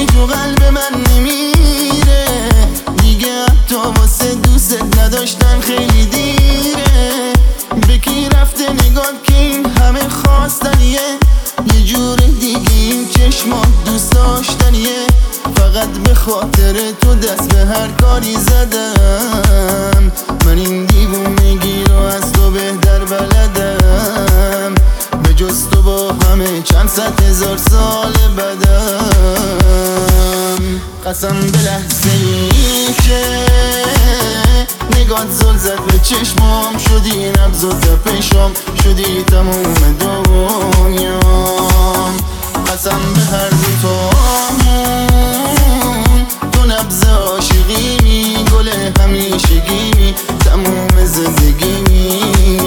باشی تو قلب من نمیره دیگه، حتی واسه دوست نداشتن خیلی دیره. به کی رفته نگات که این همه خواستنیه؟ یه جور دیگه این چشمات دوست داشتنیه. فقط به خاطر تو دست به هر کاری زدم. من این دیوونگی رو از تو بهتر بلدم. به جز تو با همه چند صد هزار سال بدم. قسم به لحظه ای که نگات زل زد به چشمام، شدی نبض و تپشم، شدی تموم دنیام. قسم به هر دوتامون تو نبض عاشقیمی، گل همیشگیمی، تموم زندگیمی.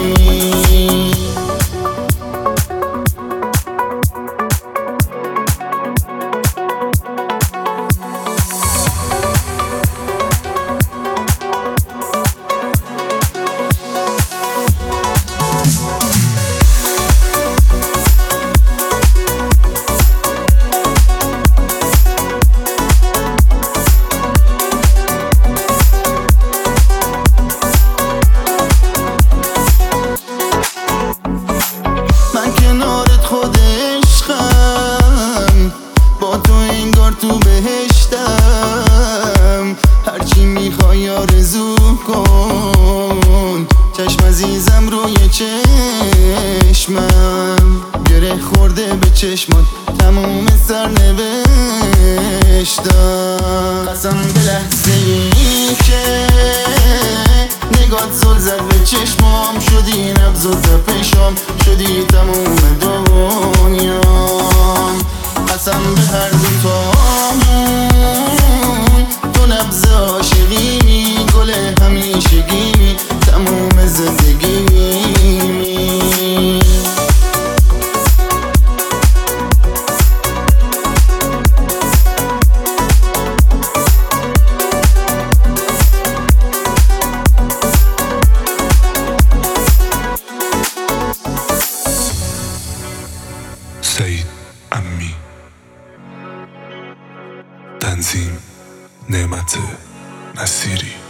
تو بهشتم، هرچی میخوای آرزو کن. چشم عزیزم روی چشمم، گره خورده به چشمات تموم سرنوشتم. قسم به لحظه ای که نگات زل زد به چشمام، شدی نبض و تپشم، شدی تموم دنیام. قسم به هر دوتامون تو نبض عاشقیمی، گل همیشگیمی، تموم زندگیمی. سعید امی، تنظیم نعمت نصیری.